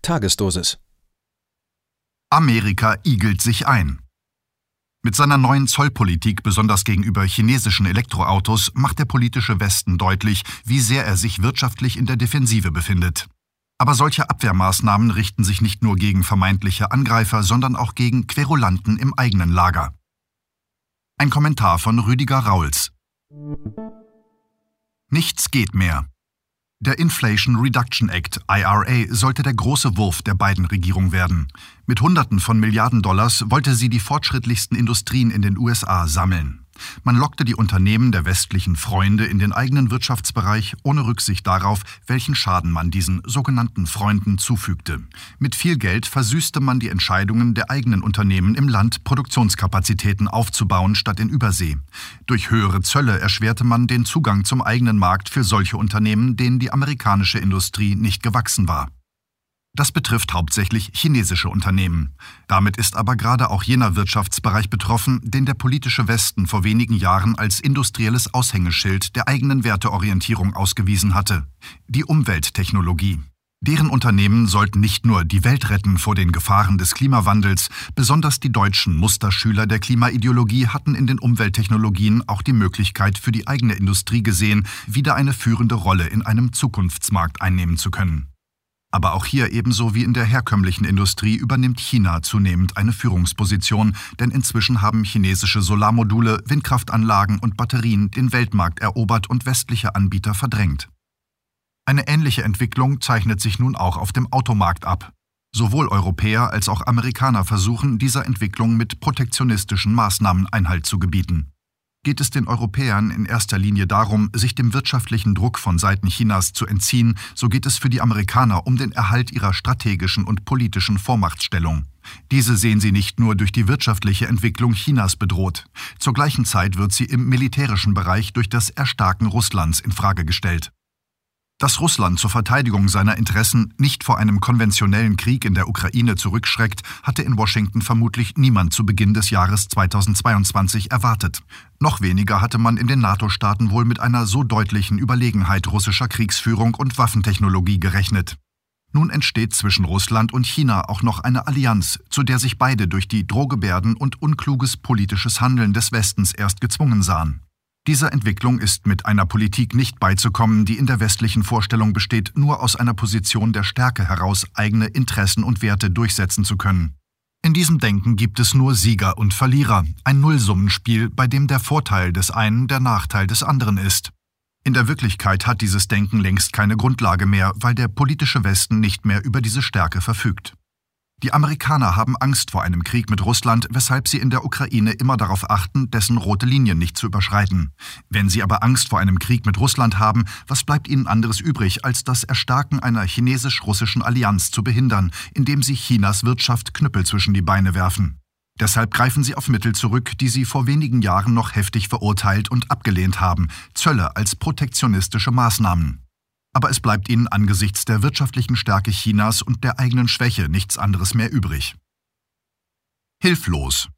Tagesdosis. Amerika igelt sich ein. Mit seiner neuen Zollpolitik, besonders gegenüber chinesischen Elektroautos, macht der politische Westen deutlich, wie sehr er sich wirtschaftlich in der Defensive befindet. Aber solche Abwehrmaßnahmen richten sich nicht nur gegen vermeintliche Angreifer, sondern auch gegen Querulanten im eigenen Lager. Ein Kommentar von Rüdiger Rauls. Nichts geht mehr. Der Inflation Reduction Act, IRA, sollte der große Wurf der Biden-Regierung werden. Mit Hunderten von Milliarden Dollars wollte sie die fortschrittlichsten Industrien in den USA sammeln. Man lockte die Unternehmen der westlichen Freunde in den eigenen Wirtschaftsbereich, ohne Rücksicht darauf, welchen Schaden man diesen sogenannten Freunden zufügte. Mit viel Geld versüßte man die Entscheidungen der eigenen Unternehmen im Land, Produktionskapazitäten aufzubauen statt in Übersee. Durch höhere Zölle erschwerte man den Zugang zum eigenen Markt für solche Unternehmen, denen die amerikanische Industrie nicht gewachsen war. Das betrifft hauptsächlich chinesische Unternehmen. Damit ist aber gerade auch jener Wirtschaftsbereich betroffen, den der politische Westen vor wenigen Jahren als industrielles Aushängeschild der eigenen Werteorientierung ausgewiesen hatte: die Umwelttechnologie. Deren Unternehmen sollten nicht nur die Welt retten vor den Gefahren des Klimawandels, besonders die deutschen Musterschüler der Klimaideologie hatten in den Umwelttechnologien auch die Möglichkeit für die eigene Industrie gesehen, wieder eine führende Rolle in einem Zukunftsmarkt einnehmen zu können. Aber auch hier ebenso wie in der herkömmlichen Industrie übernimmt China zunehmend eine Führungsposition, denn inzwischen haben chinesische Solarmodule, Windkraftanlagen und Batterien den Weltmarkt erobert und westliche Anbieter verdrängt. Eine ähnliche Entwicklung zeichnet sich nun auch auf dem Automarkt ab. Sowohl Europäer als auch Amerikaner versuchen, dieser Entwicklung mit protektionistischen Maßnahmen Einhalt zu gebieten. Geht es den Europäern in erster Linie darum, sich dem wirtschaftlichen Druck von Seiten Chinas zu entziehen, so geht es für die Amerikaner um den Erhalt ihrer strategischen und politischen Vormachtstellung. Diese sehen sie nicht nur durch die wirtschaftliche Entwicklung Chinas bedroht. Zur gleichen Zeit wird sie im militärischen Bereich durch das Erstarken Russlands in Frage gestellt. Dass Russland zur Verteidigung seiner Interessen nicht vor einem konventionellen Krieg in der Ukraine zurückschreckt, hatte in Washington vermutlich niemand zu Beginn des Jahres 2022 erwartet. Noch weniger hatte man in den NATO-Staaten wohl mit einer so deutlichen Überlegenheit russischer Kriegsführung und Waffentechnologie gerechnet. Nun entsteht zwischen Russland und China auch noch eine Allianz, zu der sich beide durch die Drohgebärden und unkluges politisches Handeln des Westens erst gezwungen sahen. Dieser Entwicklung ist mit einer Politik nicht beizukommen, die in der westlichen Vorstellung besteht, nur aus einer Position der Stärke heraus eigene Interessen und Werte durchsetzen zu können. In diesem Denken gibt es nur Sieger und Verlierer, ein Nullsummenspiel, bei dem der Vorteil des einen der Nachteil des anderen ist. In der Wirklichkeit hat dieses Denken längst keine Grundlage mehr, weil der politische Westen nicht mehr über diese Stärke verfügt. Die Amerikaner haben Angst vor einem Krieg mit Russland, weshalb sie in der Ukraine immer darauf achten, dessen rote Linien nicht zu überschreiten. Wenn sie aber Angst vor einem Krieg mit Russland haben, was bleibt ihnen anderes übrig, als das Erstarken einer chinesisch-russischen Allianz zu behindern, indem sie Chinas Wirtschaft Knüppel zwischen die Beine werfen? Deshalb greifen sie auf Mittel zurück, die sie vor wenigen Jahren noch heftig verurteilt und abgelehnt haben: Zölle als protektionistische Maßnahmen. Aber es bleibt ihnen angesichts der wirtschaftlichen Stärke Chinas und der eigenen Schwäche nichts anderes mehr übrig. Hilflos.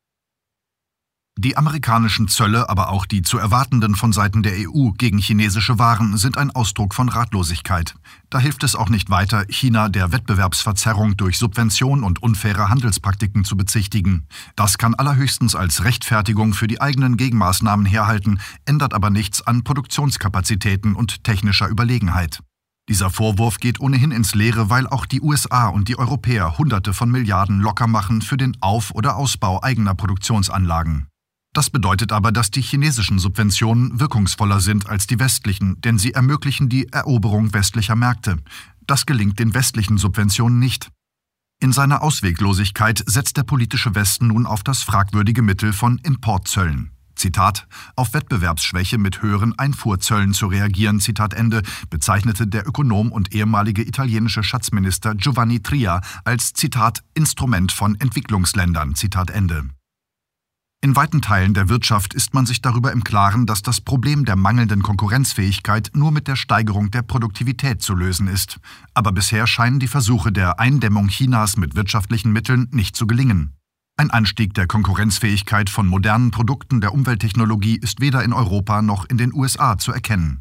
Die amerikanischen Zölle, aber auch die zu erwartenden von Seiten der EU gegen chinesische Waren sind ein Ausdruck von Ratlosigkeit. Da hilft es auch nicht weiter, China der Wettbewerbsverzerrung durch Subvention und unfaire Handelspraktiken zu bezichtigen. Das kann allerhöchstens als Rechtfertigung für die eigenen Gegenmaßnahmen herhalten, ändert aber nichts an Produktionskapazitäten und technischer Überlegenheit. Dieser Vorwurf geht ohnehin ins Leere, weil auch die USA und die Europäer Hunderte von Milliarden locker machen für den Auf- oder Ausbau eigener Produktionsanlagen. Das bedeutet aber, dass die chinesischen Subventionen wirkungsvoller sind als die westlichen, denn sie ermöglichen die Eroberung westlicher Märkte. Das gelingt den westlichen Subventionen nicht. In seiner Ausweglosigkeit setzt der politische Westen nun auf das fragwürdige Mittel von Importzöllen. Zitat: auf Wettbewerbsschwäche mit höheren Einfuhrzöllen zu reagieren, Zitat Ende, bezeichnete der Ökonom und ehemalige italienische Schatzminister Giovanni Tria als, Zitat, Instrument von Entwicklungsländern, Zitat Ende. In weiten Teilen der Wirtschaft ist man sich darüber im Klaren, dass das Problem der mangelnden Konkurrenzfähigkeit nur mit der Steigerung der Produktivität zu lösen ist. Aber bisher scheinen die Versuche der Eindämmung Chinas mit wirtschaftlichen Mitteln nicht zu gelingen. Ein Anstieg der Konkurrenzfähigkeit von modernen Produkten der Umwelttechnologie ist weder in Europa noch in den USA zu erkennen.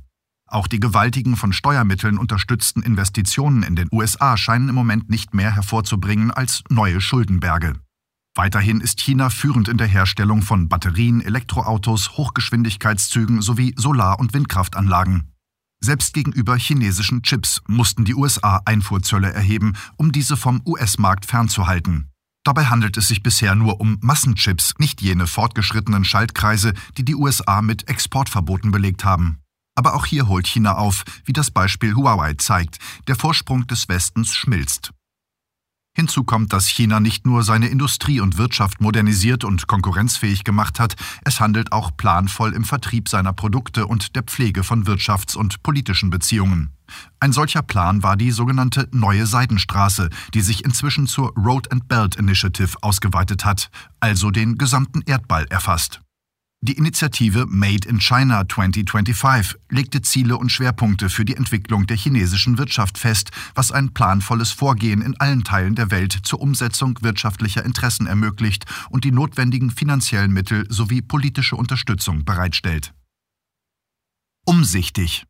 Auch die gewaltigen, von Steuermitteln unterstützten Investitionen in den USA scheinen im Moment nicht mehr hervorzubringen als neue Schuldenberge. Weiterhin ist China führend in der Herstellung von Batterien, Elektroautos, Hochgeschwindigkeitszügen sowie Solar- und Windkraftanlagen. Selbst gegenüber chinesischen Chips mussten die USA Einfuhrzölle erheben, um diese vom US-Markt fernzuhalten. Dabei handelt es sich bisher nur um Massenchips, nicht jene fortgeschrittenen Schaltkreise, die die USA mit Exportverboten belegt haben. Aber auch hier holt China auf, wie das Beispiel Huawei zeigt. Der Vorsprung des Westens schmilzt. Hinzu kommt, dass China nicht nur seine Industrie und Wirtschaft modernisiert und konkurrenzfähig gemacht hat, es handelt auch planvoll im Vertrieb seiner Produkte und der Pflege von Wirtschafts- und politischen Beziehungen. Ein solcher Plan war die sogenannte Neue Seidenstraße, die sich inzwischen zur Road and Belt Initiative ausgeweitet hat, also den gesamten Erdball erfasst. Die Initiative Made in China 2025 legte Ziele und Schwerpunkte für die Entwicklung der chinesischen Wirtschaft fest, was ein planvolles Vorgehen in allen Teilen der Welt zur Umsetzung wirtschaftlicher Interessen ermöglicht und die notwendigen finanziellen Mittel sowie politische Unterstützung bereitstellt. Umsichtig.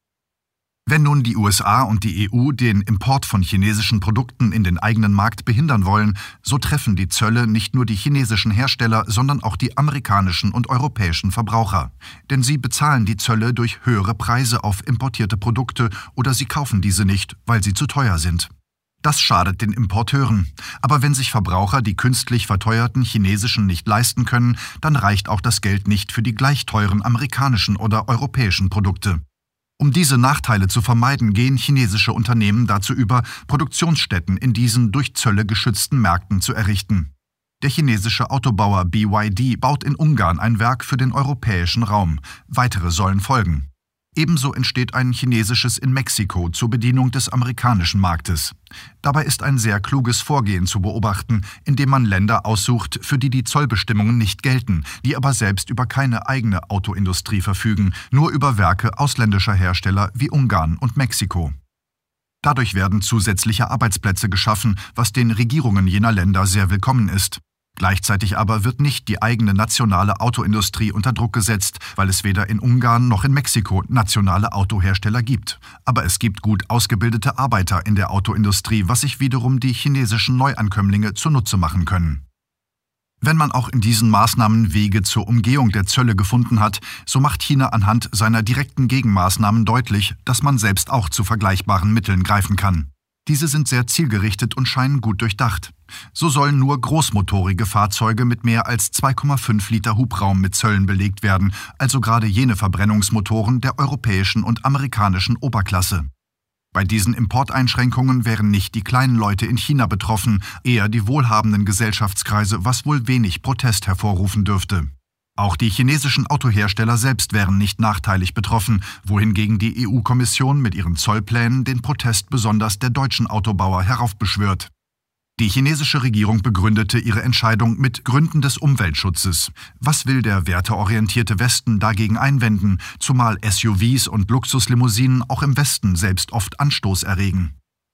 Wenn nun die USA und die EU den Import von chinesischen Produkten in den eigenen Markt behindern wollen, so treffen die Zölle nicht nur die chinesischen Hersteller, sondern auch die amerikanischen und europäischen Verbraucher. Denn sie bezahlen die Zölle durch höhere Preise auf importierte Produkte oder sie kaufen diese nicht, weil sie zu teuer sind. Das schadet den Importeuren. Aber wenn sich Verbraucher die künstlich verteuerten chinesischen nicht leisten können, dann reicht auch das Geld nicht für die gleich teuren amerikanischen oder europäischen Produkte. Um diese Nachteile zu vermeiden, gehen chinesische Unternehmen dazu über, Produktionsstätten in diesen durch Zölle geschützten Märkten zu errichten. Der chinesische Autobauer BYD baut in Ungarn ein Werk für den europäischen Raum. Weitere sollen folgen. Ebenso entsteht ein chinesisches in Mexiko zur Bedienung des amerikanischen Marktes. Dabei ist ein sehr kluges Vorgehen zu beobachten, indem man Länder aussucht, für die die Zollbestimmungen nicht gelten, die aber selbst über keine eigene Autoindustrie verfügen, nur über Werke ausländischer Hersteller wie Ungarn und Mexiko. Dadurch werden zusätzliche Arbeitsplätze geschaffen, was den Regierungen jener Länder sehr willkommen ist. Gleichzeitig aber wird nicht die eigene nationale Autoindustrie unter Druck gesetzt, weil es weder in Ungarn noch in Mexiko nationale Autohersteller gibt. Aber es gibt gut ausgebildete Arbeiter in der Autoindustrie, was sich wiederum die chinesischen Neuankömmlinge zunutze machen können. Wenn man auch in diesen Maßnahmen Wege zur Umgehung der Zölle gefunden hat, so macht China anhand seiner direkten Gegenmaßnahmen deutlich, dass man selbst auch zu vergleichbaren Mitteln greifen kann. Diese sind sehr zielgerichtet und scheinen gut durchdacht. So sollen nur großmotorige Fahrzeuge mit mehr als 2,5 Liter Hubraum mit Zöllen belegt werden, also gerade jene Verbrennungsmotoren der europäischen und amerikanischen Oberklasse. Bei diesen Importeinschränkungen wären nicht die kleinen Leute in China betroffen, eher die wohlhabenden Gesellschaftskreise, was wohl wenig Protest hervorrufen dürfte. Auch die chinesischen Autohersteller selbst wären nicht nachteilig betroffen, wohingegen die EU-Kommission mit ihren Zollplänen den Protest besonders der deutschen Autobauer heraufbeschwört. Die chinesische Regierung begründete ihre Entscheidung mit Gründen des Umweltschutzes. Was will der werteorientierte Westen dagegen einwenden, zumal SUVs und Luxuslimousinen auch im Westen selbst oft Anstoß erregen?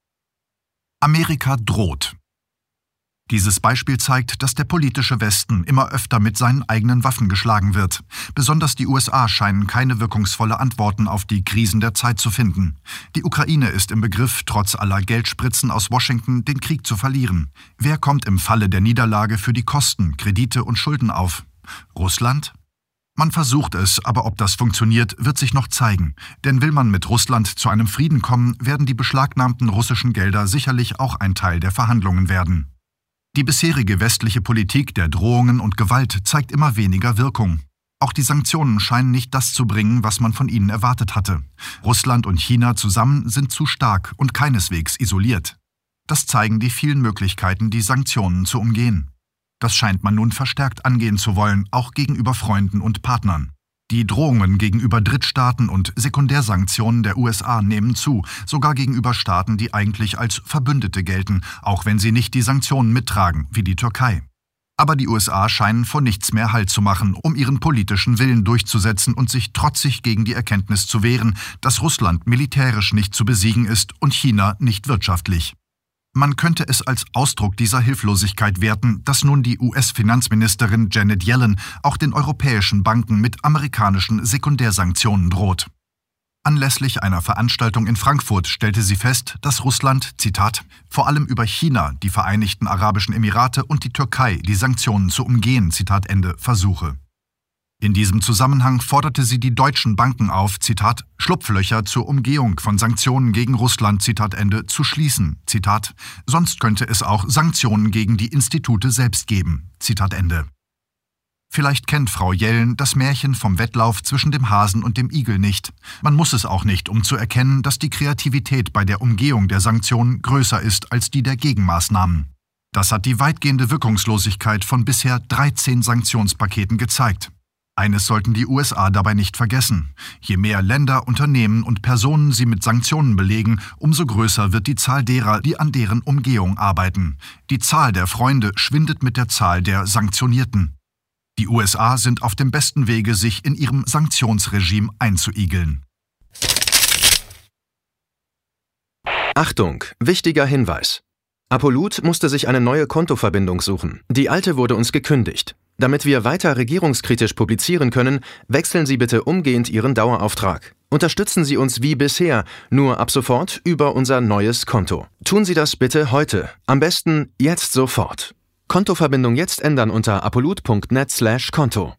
Amerika droht. Dieses Beispiel zeigt, dass der politische Westen immer öfter mit seinen eigenen Waffen geschlagen wird. Besonders die USA scheinen keine wirkungsvolle Antworten auf die Krisen der Zeit zu finden. Die Ukraine ist im Begriff, trotz aller Geldspritzen aus Washington, den Krieg zu verlieren. Wer kommt im Falle der Niederlage für die Kosten, Kredite und Schulden auf? Russland? Man versucht es, aber ob das funktioniert, wird sich noch zeigen. Denn will man mit Russland zu einem Frieden kommen, werden die beschlagnahmten russischen Gelder sicherlich auch ein Teil der Verhandlungen werden. Die bisherige westliche Politik der Drohungen und Gewalt zeigt immer weniger Wirkung. Auch die Sanktionen scheinen nicht das zu bringen, was man von ihnen erwartet hatte. Russland und China zusammen sind zu stark und keineswegs isoliert. Das zeigen die vielen Möglichkeiten, die Sanktionen zu umgehen. Das scheint man nun verstärkt angehen zu wollen, auch gegenüber Freunden und Partnern. Die Drohungen gegenüber Drittstaaten und Sekundärsanktionen der USA nehmen zu, sogar gegenüber Staaten, die eigentlich als Verbündete gelten, auch wenn sie nicht die Sanktionen mittragen, wie die Türkei. Aber die USA scheinen vor nichts mehr Halt zu machen, um ihren politischen Willen durchzusetzen und sich trotzig gegen die Erkenntnis zu wehren, dass Russland militärisch nicht zu besiegen ist und China nicht wirtschaftlich. Man könnte es als Ausdruck dieser Hilflosigkeit werten, dass nun die US-Finanzministerin Janet Yellen auch den europäischen Banken mit amerikanischen Sekundärsanktionen droht. Anlässlich einer Veranstaltung in Frankfurt stellte sie fest, dass Russland, Zitat, vor allem über China, die Vereinigten Arabischen Emirate und die Türkei die Sanktionen zu umgehen, Zitat Ende, versuche. In diesem Zusammenhang forderte sie die deutschen Banken auf, Zitat, Schlupflöcher zur Umgehung von Sanktionen gegen Russland, Zitat Ende, zu schließen, Zitat, sonst könnte es auch Sanktionen gegen die Institute selbst geben, Zitat Ende. Vielleicht kennt Frau Yellen das Märchen vom Wettlauf zwischen dem Hasen und dem Igel nicht. Man muss es auch nicht, um zu erkennen, dass die Kreativität bei der Umgehung der Sanktionen größer ist als die der Gegenmaßnahmen. Das hat die weitgehende Wirkungslosigkeit von bisher 13 Sanktionspaketen gezeigt. Eines sollten die USA dabei nicht vergessen. Je mehr Länder, Unternehmen und Personen sie mit Sanktionen belegen, umso größer wird die Zahl derer, die an deren Umgehung arbeiten. Die Zahl der Freunde schwindet mit der Zahl der Sanktionierten. Die USA sind auf dem besten Wege, sich in ihrem Sanktionsregime einzuigeln. Achtung, wichtiger Hinweis. Apollut musste sich eine neue Kontoverbindung suchen. Die alte wurde uns gekündigt. Damit wir weiter regierungskritisch publizieren können, wechseln Sie bitte umgehend Ihren Dauerauftrag. Unterstützen Sie uns wie bisher, nur ab sofort über unser neues Konto. Tun Sie das bitte heute. Am besten jetzt sofort. Kontoverbindung jetzt ändern unter apollut.net/Konto.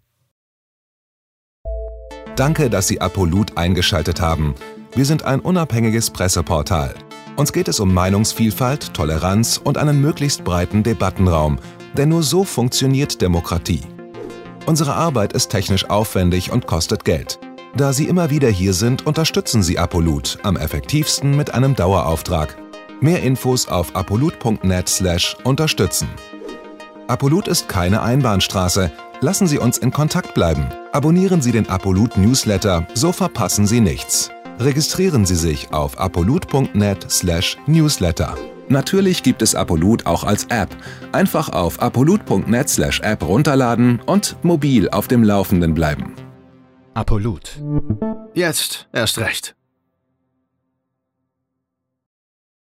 Danke, dass Sie Apollut eingeschaltet haben. Wir sind ein unabhängiges Presseportal. Uns geht es um Meinungsvielfalt, Toleranz und einen möglichst breiten Debattenraum, denn nur so funktioniert Demokratie. Unsere Arbeit ist technisch aufwendig und kostet Geld. Da Sie immer wieder hier sind, unterstützen Sie Apollut am effektivsten mit einem Dauerauftrag. Mehr Infos auf apollut.net/unterstützen. Apollut ist keine Einbahnstraße. Lassen Sie uns in Kontakt bleiben. Abonnieren Sie den Apollut Newsletter, so verpassen Sie nichts. Registrieren Sie sich auf apollut.net/Newsletter. Natürlich gibt es Apollut auch als App. Einfach auf apollut.net/App runterladen und mobil auf dem Laufenden bleiben. Apollut. Jetzt erst recht.